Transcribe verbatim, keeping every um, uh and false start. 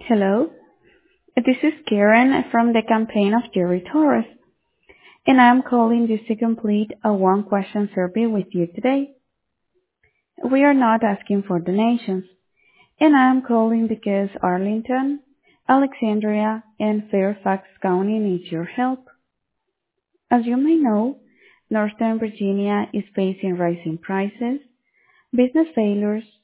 Hello, this is Karen from the campaign of Jerry Torres, and I am calling just to complete a one-question survey with you today. We are not asking for donations, and I am calling because Arlington, Alexandria, and Fairfax County needs your help. As you may know, Northern Virginia is facing rising prices, business failures,